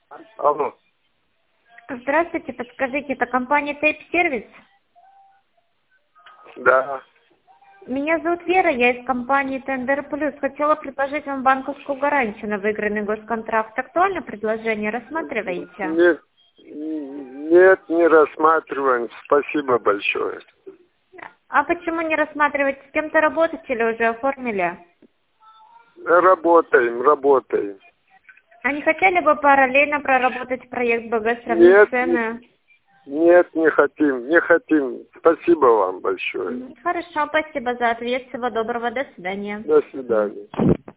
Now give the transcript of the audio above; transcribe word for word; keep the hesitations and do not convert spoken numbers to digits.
Алло. Здравствуйте, подскажите, это компания Тейп-сервис? Да. Меня зовут Вера, я из компании Тендер Плюс. Хотела предложить вам банковскую гарантию на выигранный госконтракт. Актуальное предложение, рассматриваете? Нет, нет, не рассматриваем. Спасибо большое. А почему не рассматриваете? С кем-то работаете или уже оформили? Работаем, работаем. А не хотели бы параллельно проработать проект БГ Нет, «Сравнить цены»? Нет, не хотим, не хотим. Спасибо вам большое. Хорошо, спасибо за ответ. Всего доброго, до свидания. До свидания.